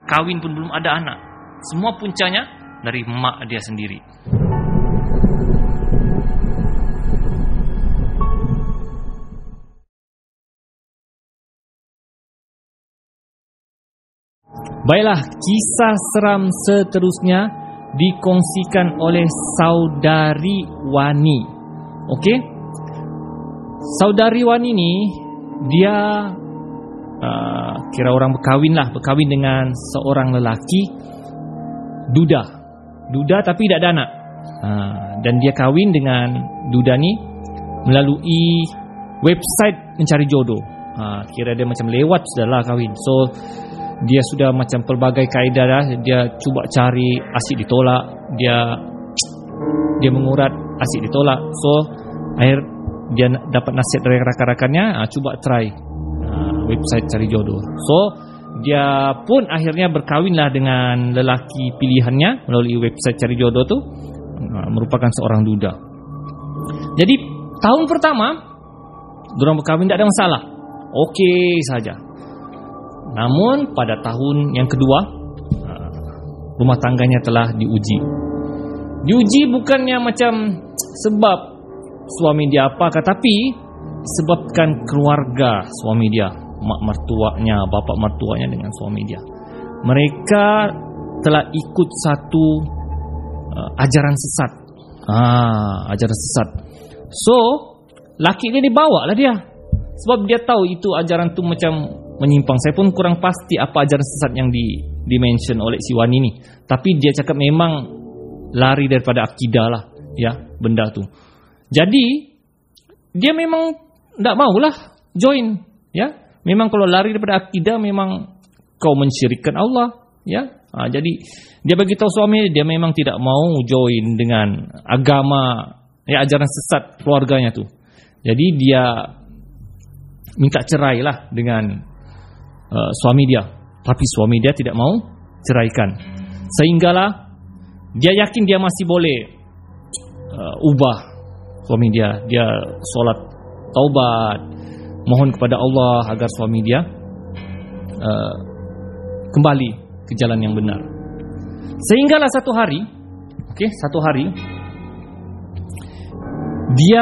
kawin pun belum ada anak. Semua puncanya dari mak dia sendiri. Baiklah, kisah seram seterusnya dikongsikan oleh saudari Wani. Okey? Saudari Wani ni dia kira orang berkahwin dengan seorang lelaki duda tapi tak ada anak. Dan dia kahwin dengan duda ni melalui website mencari jodoh. Kira dia macam lewat sudahlah kahwin. So dia sudah macam pelbagai kaedah dah. Dia cuba cari, asyik ditolak. Dia mengurat, asyik ditolak. So akhir dia dapat nasihat dari rakan-rakannya, cuba try website cari jodoh. So dia pun akhirnya berkahwinlah dengan lelaki pilihannya melalui website cari jodoh tu, merupakan seorang duda. Jadi tahun pertama dorang berkahwin tak ada masalah, okey saja. Namun pada tahun yang kedua, rumah tangganya telah diuji. Diuji bukannya macam sebab suami dia apakah, tapi sebabkan keluarga suami dia, mak mertuanya, bapak mertuanya dengan suami dia. Mereka telah ikut satu ajaran sesat. Ajaran sesat. So laki dia dibawa lah dia, sebab dia tahu itu ajaran tu macam menyimpang. Saya pun kurang pasti apa ajaran sesat yang di-mention oleh si Wani ni. Tapi dia cakap memang lari daripada akidah lah, ya, benda tu. Jadi dia memang tak maulah join, ya. Memang kalau lari daripada akidah memang kau mensyirikkan Allah, ya. Jadi dia bagi tahu suami dia memang tidak mau join dengan agama, ya, ajaran sesat keluarganya tu. Jadi dia minta cerai lah dengan suami dia, tapi suami dia tidak mau ceraikan. Sehinggalah dia yakin dia masih boleh ubah suami dia. Dia solat taubat, mohon kepada Allah agar suami dia kembali ke jalan yang benar. Sehinggalah satu hari, dia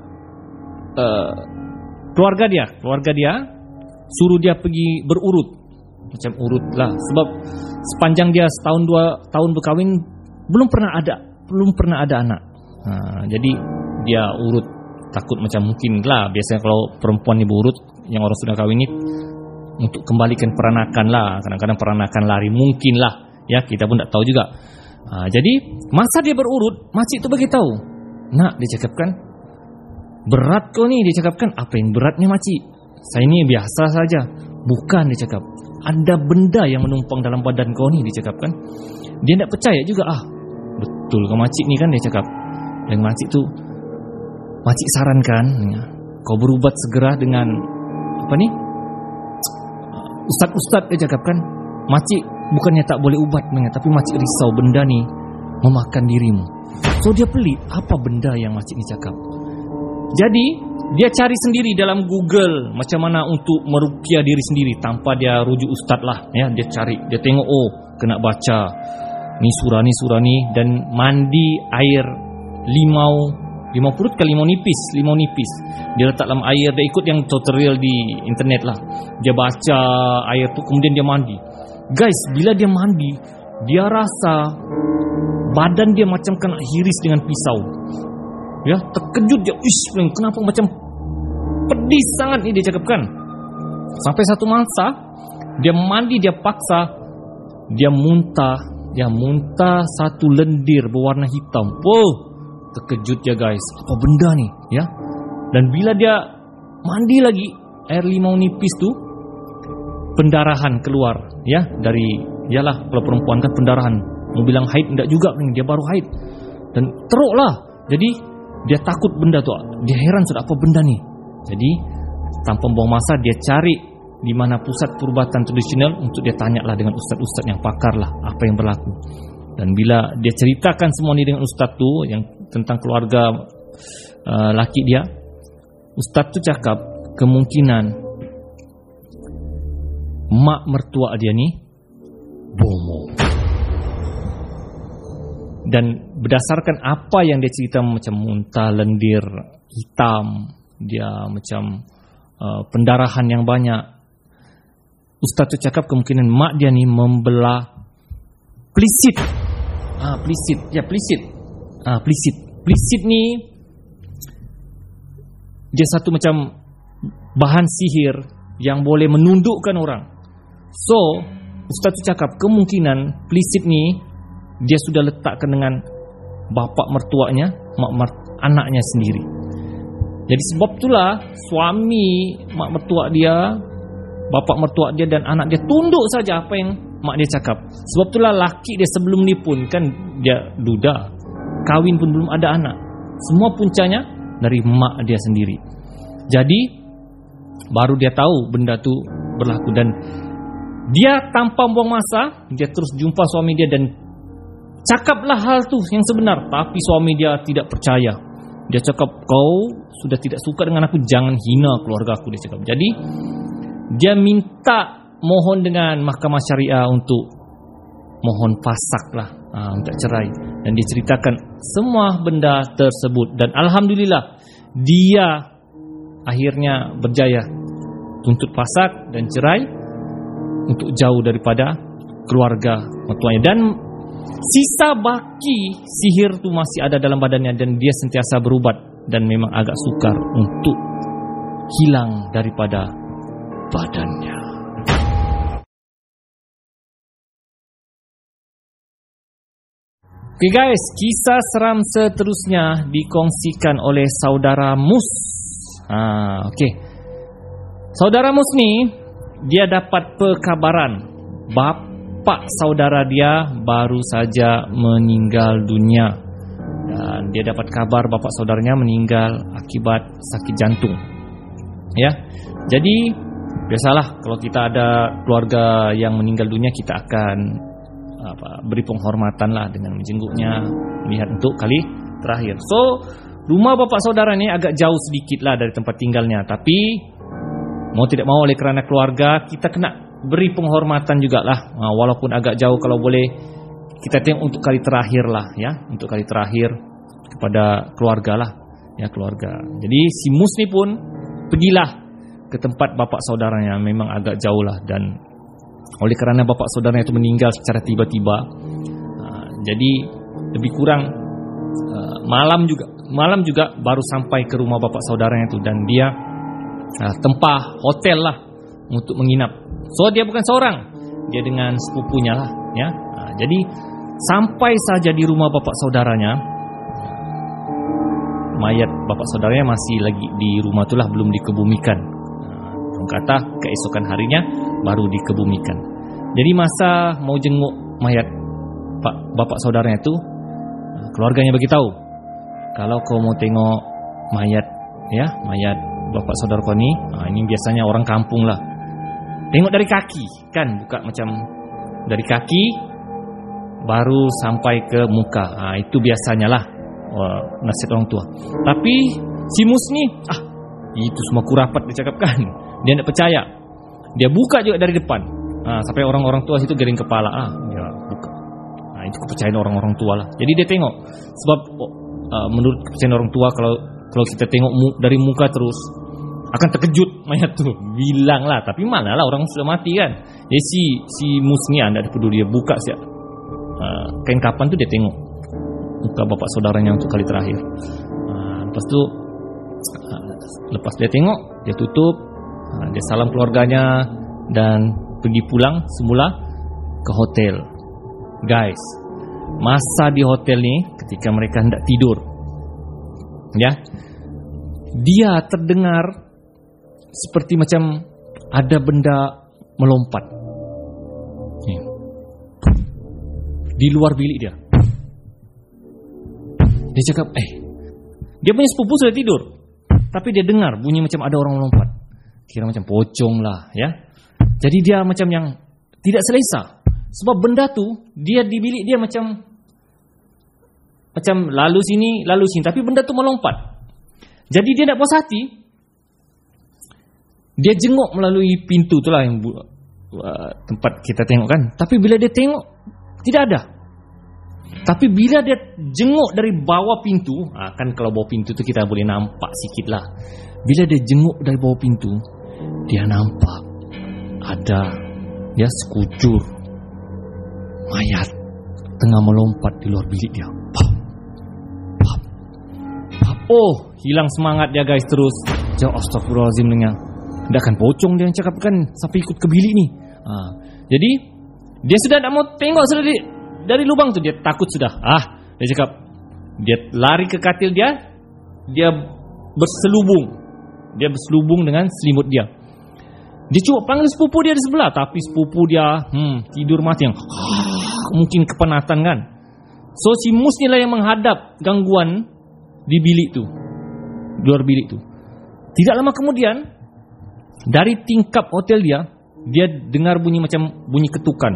keluarga dia suruh dia pergi berurut. Macam urut lah, sebab sepanjang dia setahun 2 tahun berkahwin belum pernah ada anak. Jadi dia urut, takut macam mungkin lah. Biasanya kalau perempuan ni berurut, yang orang sudah kahwin ni, untuk kembalikan peranakan lah. Kadang-kadang peranakan lari, mungkin lah, ya, kita pun tak tahu juga. Jadi masa dia berurut, makcik tu bagi tahu, nak, dia cakapkan, berat kau ni. Dia cakapkan, apa yang beratnya makcik? Saya ni biasa saja. Bukan, dia cakap, ada benda yang menumpang dalam badan kau ni, dia cakapkan. Dia tak percaya juga. Betul ke makcik ni kan, dia cakap. Dan makcik tu, makcik sarankan kau berubat segera dengan ustaz-ustaz, dia cakapkan. Makcik bukannya tak boleh ubat, tapi makcik risau benda ni memakan dirimu. So dia pelik, apa benda yang makcik ni cakap. Jadi dia cari sendiri dalam Google macam mana untuk meruqyah diri sendiri tanpa dia rujuk ustaz lah, ya. Dia cari, dia tengok, kena baca ni surah ni, dan mandi air limau perut ke limau nipis. Dia letak dalam air, dia ikut yang tutorial di internet lah. Dia baca air tu, kemudian dia mandi. Guys, bila dia mandi, dia rasa badan dia macam kena hiris dengan pisau. Ya, terkejut dia. Kenapa macam pedis sangat ni, dia cakapkan. Sampai satu masa dia mandi, dia paksa, dia muntah satu lendir berwarna hitam. Terkejut dia, guys. Apa benda ni, ya? Dan bila dia mandi lagi, air limau nipis tu, pendarahan keluar, ya, dari, yalah, kalau perempuan kan pendarahan. Mau bilang haid enggak juga, dia baru haid. Dan teruklah. Jadi dia takut benda tu. Dia heran, sudah apa benda ni. Jadi tanpa buang masa, dia cari di mana pusat perubatan tradisional untuk dia tanyalah dengan ustaz-ustaz yang pakar lah apa yang berlaku. Dan bila dia ceritakan semua ni dengan ustaz tu, yang tentang keluarga laki dia, ustaz tu cakap kemungkinan mak mertua dia ni Dan berdasarkan apa yang dia cerita, macam muntah lendir hitam, dia macam pendarahan yang banyak, ustaz tu cakap kemungkinan mak dia ni membelah plisit. Plisit ni dia satu macam bahan sihir yang boleh menundukkan orang. So ustaz tu cakap kemungkinan plisit ni dia sudah letakkan dengan bapa mertuanya, anaknya sendiri. Jadi sebab itulah suami mak mertua dia, bapa mertua dia dan anak dia tunduk saja apa yang mak dia cakap. Sebab itulah laki dia sebelum ni pun kan dia duda, kahwin pun belum ada anak. Semua puncanya dari mak dia sendiri. Jadi baru dia tahu benda tu berlaku, dan dia tanpa buang masa dia terus jumpa suami dia dan cakaplah hal tu yang sebenar. Tapi suami dia tidak percaya. Dia cakap, kau sudah tidak suka dengan aku, jangan hina keluarga aku, dia cakap. Jadi dia minta mohon dengan mahkamah syariah untuk mohon fasak lah, untuk cerai. Dan dia ceritakan semua benda tersebut. Dan alhamdulillah dia akhirnya berjaya tuntut fasak dan cerai untuk jauh daripada keluarga mertuanya. Dan sisa baki sihir tu masih ada dalam badannya, dan dia sentiasa berubat dan memang agak sukar untuk hilang daripada badannya. Okay guys, kisah seram seterusnya dikongsikan oleh saudara Mus. Okay. Saudara Mus ni dia dapat perkabaran bapa saudara dia baru saja meninggal dunia, dan dia dapat kabar bapa saudaranya meninggal akibat sakit jantung. Ya. Jadi biasalah kalau kita ada keluarga yang meninggal dunia, kita akan beri penghormatan lah dengan menjenguknya, melihat untuk kali terakhir. So rumah bapa saudara ni agak jauh sedikit lah dari tempat tinggalnya, tapi mau tidak mau oleh kerana keluarga, kita kena beri penghormatan jugalah, walaupun agak jauh. Kalau boleh kita tengok untuk kali terakhir lah, ya, untuk kali terakhir kepada keluarga lah, ya, keluarga. Jadi si Mus ni pun pergilah ke tempat bapa saudaranya, memang agak jauh lah, dan oleh kerana bapa saudaranya itu meninggal secara tiba-tiba, jadi lebih kurang malam juga baru sampai ke rumah bapa saudaranya itu, dan dia tempah hotel lah untuk menginap. So dia bukan seorang, dia dengan sepupunya lah, ya. Jadi sampai saja di rumah bapa saudaranya, mayat bapa saudaranya masih lagi di rumah itulah, belum dikebumikan. Orang kata keesokan harinya baru dikebumikan. Jadi masa mau jenguk mayat bapa saudaranya itu, keluarganya beritahu, kalau kau mau tengok mayat, ya, mayat bapa saudara kau ni, ini biasanya orang kampung lah, tengok dari kaki, kan, buka macam dari kaki baru sampai ke muka. Itu biasanya lah nasihat orang tua. Tapi si Mus ni, itu semua kurapat dia cakapkan. Dia tak percaya. Dia buka juga dari depan, sampai orang-orang tua situ gering kepala. Dia buka. Itu kepercayaan orang-orang tua lah. Jadi dia tengok, sebab menurut kepercayaan orang tua, kalau kita tengok dari muka terus akan terkejut mayat tu, bilang lah. Tapi mana lah, orang sudah mati kan. Jadi si Mus ni anda peduli, dia buka siap kain kapan tu, dia tengok muka bapa saudaranya untuk kali terakhir. Lepas tu lepas dia tengok, dia tutup, dia salam keluarganya dan pergi pulang semula ke hotel. Guys, masa di hotel ni ketika mereka hendak tidur, ya, dia terdengar seperti macam ada benda melompat di luar bilik dia. Dia cakap, dia punya sepupu sudah tidur, tapi dia dengar bunyi macam ada orang melompat. Kira macam pocong lah, ya. Jadi dia macam yang tidak selesa, sebab benda tu dia di bilik dia macam lalu sini, tapi benda tu melompat. Jadi dia tak puas hati, dia jenguk melalui pintu tu lah, yang tempat kita tengok kan. Tapi bila dia tengok, tidak ada. Tapi bila dia jenguk dari bawah pintu, kan kalau bawah pintu tu kita boleh nampak sikit lah. Bila dia jenguk dari bawah pintu, dia nampak ada sekujur mayat tengah melompat di luar bilik dia. Pap, pap, pap. Oh, hilang semangat dia guys terus. Jauh, astagfirullahaladzim dengar. Dia akan pocong dia yang cakap kan sampai ikut ke bilik ni. Jadi dia sudah tak mau tengok sudah dari lubang tu, dia takut sudah. Dia cakap, dia lari ke katil dia, dia berselubung dengan selimut dia. Dia cuba panggil sepupu dia di sebelah, tapi sepupu dia tidur mati yang mungkin kepenatan kan. So si mus ni lah yang menghadap gangguan di bilik tu, luar bilik tu. Tidak lama kemudian, dari tingkap hotel dia dengar bunyi macam bunyi ketukan.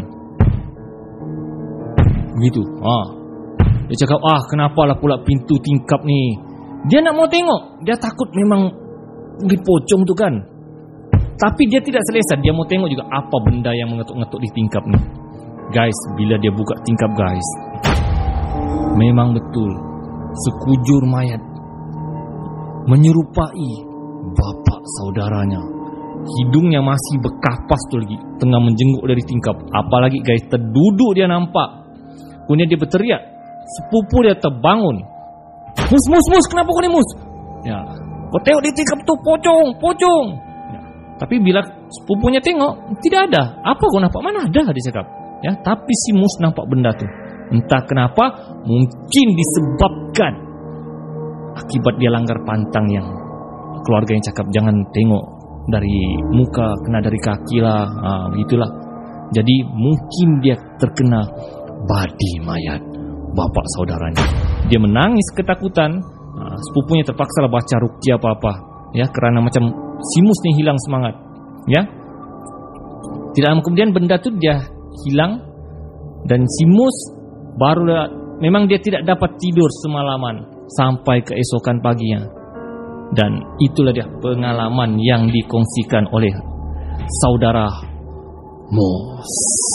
Begitu. Dia cakap, kenapalah pula pintu tingkap ni. Dia nak mau tengok, dia takut memang mungkin pocong tu kan. Tapi dia tidak selesa, dia mau tengok juga apa benda yang mengetuk-ngetuk di tingkap ni. Guys, bila dia buka tingkap guys, memang betul sekujur mayat menyerupai bapa saudaranya. Hidungnya masih berkapas tu lagi, tengah menjenguk dari tingkap. Apalagi guys, terduduk dia nampak. Kemudian dia berteriak. Sepupu dia terbangun. Mus, kenapa kau ni mus? Ya, kau tengok di tingkap tu, pocong. Ya. Tapi bila sepupunya tengok, tidak ada. Apa kau nampak? Mana ada, dia cakap. Ya, tapi si mus nampak benda tu. Entah kenapa, mungkin disebabkan akibat dia langgar pantang yang keluarga yang cakap jangan tengok dari muka, kena dari kaki lah. Begitulah. Jadi mungkin dia terkena badi mayat bapak saudaranya. Dia menangis ketakutan. Sepupunya terpaksa lah baca ruqyah apa-apa, ya, kerana macam si mus ni hilang semangat. Ya, tidak lama kemudian benda tu dia hilang. Dan si mus barulah, memang dia tidak dapat tidur semalaman sampai keesokan paginya. Dan itulah dia pengalaman yang dikongsikan oleh saudara Mus.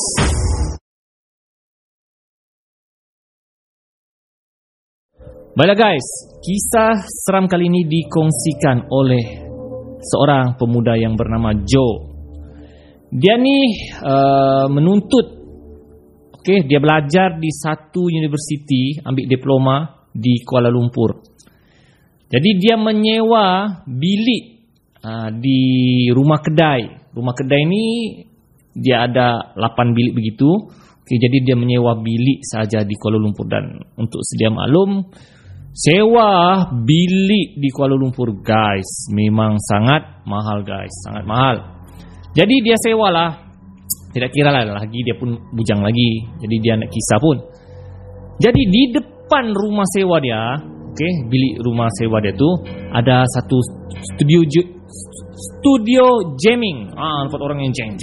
Baiklah guys, kisah seram kali ini dikongsikan oleh seorang pemuda yang bernama Joe. Dia ni menuntut, dia belajar di satu universiti, ambil diploma di Kuala Lumpur. Jadi dia menyewa bilik di rumah kedai. Rumah kedai ni dia ada 8 bilik begitu. Jadi dia menyewa bilik saja di Kuala Lumpur. Dan untuk sedia maklum, sewa bilik di Kuala Lumpur guys memang sangat mahal guys, sangat mahal. Jadi dia sewalah, tidak kira lah lagi dia pun bujang lagi. Jadi dia nak kisah pun. Jadi di depan rumah sewa dia, bilik rumah sewa dia tu ada satu studio jamming. Nampak orang yang jeng,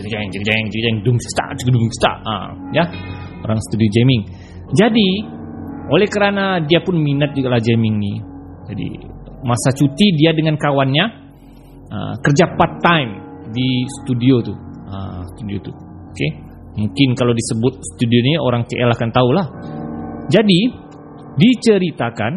ya, orang studio jamming. Jadi oleh kerana dia pun minat juga lah jamming ni, jadi masa cuti dia dengan kawannya kerja part time di studio tu. Mungkin kalau disebut studio ni orang KL akan tahulah. Jadi diceritakan,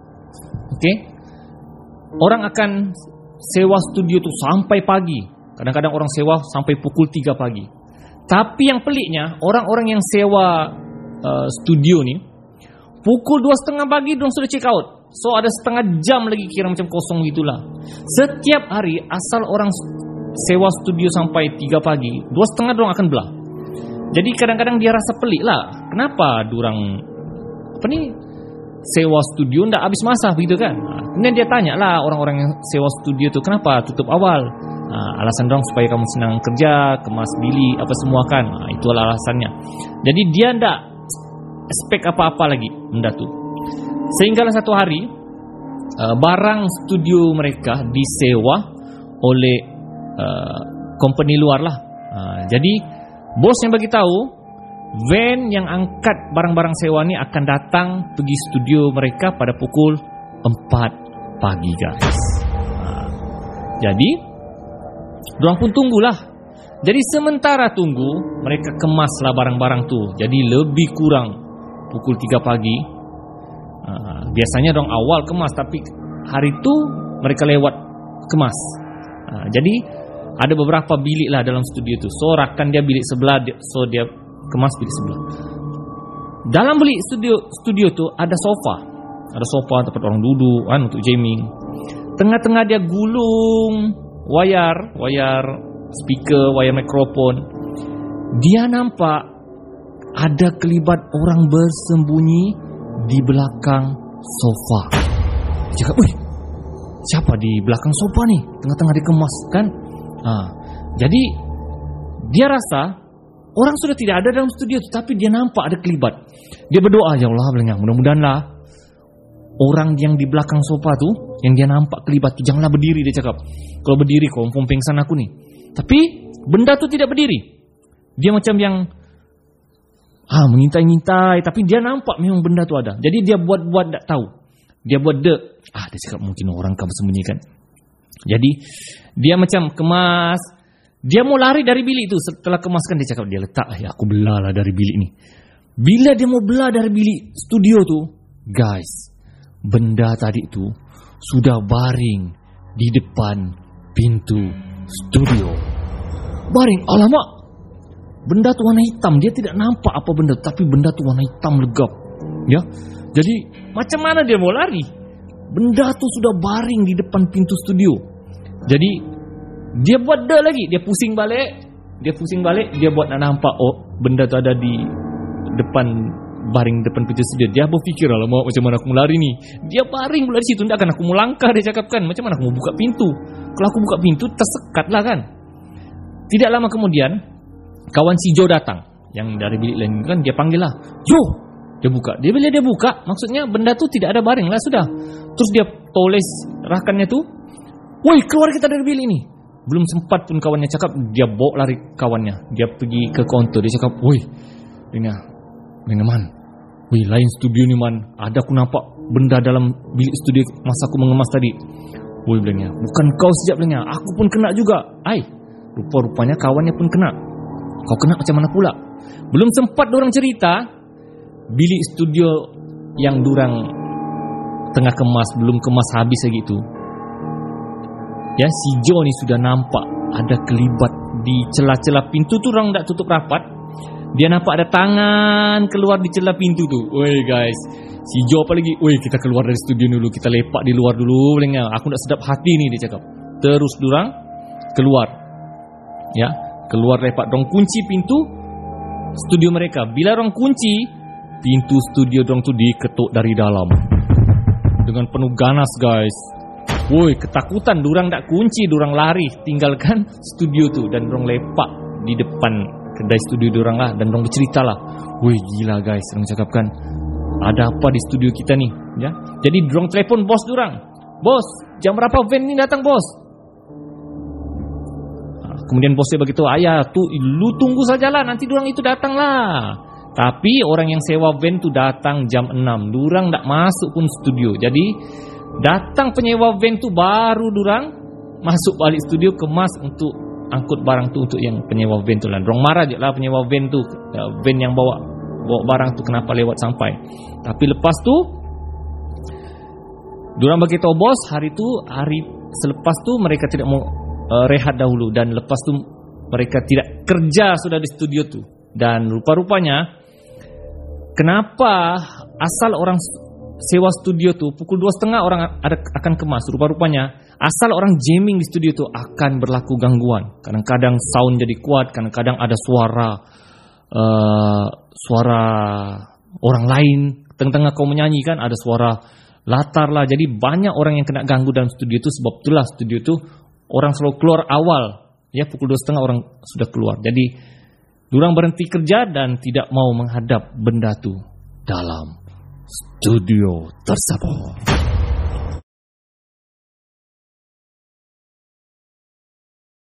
orang akan sewa studio tu sampai pagi. Kadang-kadang orang sewa sampai pukul 3 pagi. Tapi yang peliknya, orang-orang yang sewa studio ni pukul 2.30 pagi dorang sudah check out. So ada setengah jam lagi kira macam kosong gitulah. Setiap hari asal orang sewa studio sampai 3 pagi, 2.30 dorang akan belah. Jadi kadang-kadang dia rasa pelik lah, kenapa dorang sewa studio ndak habis masa begitu kan. Kemudian dia tanya lah orang-orang yang sewa studio tu, kenapa tutup awal? Alasan dorang supaya kamu senang kerja, kemas bilik apa semua kan. Itulah alasannya. Jadi dia ndak spek apa-apa lagi benda tu. Sehinggalah satu hari barang studio mereka disewa oleh company luar lah. Jadi bos yang bagi tahu van yang angkat barang-barang sewa ni akan datang pergi studio mereka pada pukul 4 pagi guys. Jadi dorang pun tunggulah. Jadi sementara tunggu, mereka kemaslah barang-barang tu. Jadi lebih kurang pukul 3 pagi. Biasanya dong awal kemas, tapi hari itu mereka lewat kemas. Jadi ada beberapa bilik lah dalam studio itu. So rakan dia bilik sebelah, so dia kemas bilik sebelah. Dalam bilik studio itu ada sofa tempat orang duduk untuk jamming. Tengah-tengah dia gulung wayar speaker, wayar mikrofon. Dia nampak ada kelibat orang bersembunyi di belakang sofa. Dia cakap, "Wih, siapa di belakang sofa nih? Tengah-tengah dikemas kan?" Jadi dia rasa orang sudah tidak ada dalam studio itu, tapi dia nampak ada kelibat. Dia berdoa, "Ya Allah," bilangnya, "mudah-mudahanlah orang yang di belakang sofa tuh, yang dia nampak kelibat tuh, janganlah berdiri." Dia cakap, "Kalau berdiri confirm pingsan aku nih." Tapi benda tuh tidak berdiri. Dia macam yang mengintai-ngintai, tapi dia nampak memang benda tu ada. Jadi dia buat tak tahu. Dia buat dia cakap mungkin orang kan bersembunyikan. Jadi dia macam kemas. Dia mau lari dari bilik itu. Setelah kemaskan dia cakap, dia letak, aku belah lah dari bilik ni. Bila dia mau belah dari bilik studio tu, guys, benda tadi tu sudah baring di depan pintu studio. Baring, alamak. Benda tu warna hitam. Dia tidak nampak apa benda, tapi benda tu warna hitam legap. Ya. Jadi macam mana dia mau lari? Benda tu sudah baring di depan pintu studio. Jadi dia buat lagi. Dia pusing balik. Dia buat nak nampak benda tu ada di depan, baring depan pintu studio. Dia berfikir, alamak, macam mana aku mau lari ni? Dia baring pula di situ. Takkan aku mau langkah, dia cakapkan. Macam mana aku mau buka pintu? Kalau aku buka pintu tersekat lah kan. Tidak lama kemudian kawan si Joe datang, yang dari bilik lain kan. Dia panggil lah, "Joe!" Dia buka. Bila dia buka, maksudnya benda tu tidak ada baring lah sudah. Terus dia tulis rakannya tu, "Woi, keluar kita dari bilik ni." Belum sempat pun kawannya cakap, dia bawa lari kawannya. Dia pergi ke kaunter. Dia cakap, "Woi, Lina man, woi, lain studio ni man. Ada aku nampak benda dalam bilik studio masa aku mengemas tadi." "Woi," bilangnya, "bukan kau sejak," bilangnya, "aku pun kena juga." Rupa-rupanya kawannya pun kena. Kau kena macam mana pula? Belum sempat dorang cerita, bilik studio yang dorang tengah kemas, belum kemas habis lagi tu, ya, si Joe ni sudah nampak ada kelibat di celah-celah pintu tu. Orang tak tutup rapat. Dia nampak ada tangan keluar di celah pintu tu. Oi guys, si Joe apa lagi? "Oi, kita keluar dari studio dulu, kita lepak di luar dulu." Aku nak sedap hati ni, dia cakap. Terus dorang keluar. Ya, keluar lepak. Dorang kunci pintu studio mereka. Bila dorang kunci, pintu studio dorang tu diketuk dari dalam dengan penuh ganas, guys. Woi, ketakutan. Dorang tak kunci, dorang lari, tinggalkan studio tu, dan dorang lepak di depan kedai studio dorang lah. Dan dorang bercerita lah, "Woi, gila guys," dorang cakapkan, "ada apa di studio kita ni?" Ya. Jadi dorang telefon bos dorang. "Bos, jam berapa van ni datang, bos?" Kemudian bosnya begitu, "Ayah, lu tunggu sajalah, nanti dorang itu datang lah." Tapi orang yang sewa van tu datang jam 6. Dorang tak masuk pun studio. Jadi datang penyewa van tu, baru dorang masuk balik studio, kemas untuk angkut barang tu untuk yang penyewa van tu lah. Dorang marah je lah penyewa van tu, van yang bawa barang tu, kenapa lewat sampai. Tapi lepas tu dorang beritahu bos, hari selepas tu mereka tidak mau rehat dahulu, dan lepas tu mereka tidak kerja sudah di studio tu. Dan rupa-rupanya kenapa asal orang sewa studio tu pukul 2.30 orang akan kemas. Rupa-rupanya asal orang jamming di studio tu akan berlaku gangguan. Kadang-kadang sound jadi kuat, kadang-kadang ada suara orang lain tengah-tengah kau menyanyi kan, ada suara latar lah. Jadi banyak orang yang kena ganggu dalam studio tu. Sebab itulah studio tu orang selalu keluar awal, ya, pukul 2.30 orang sudah keluar. Jadi dorang berhenti kerja dan tidak mau menghadap benda tu dalam studio tersebut.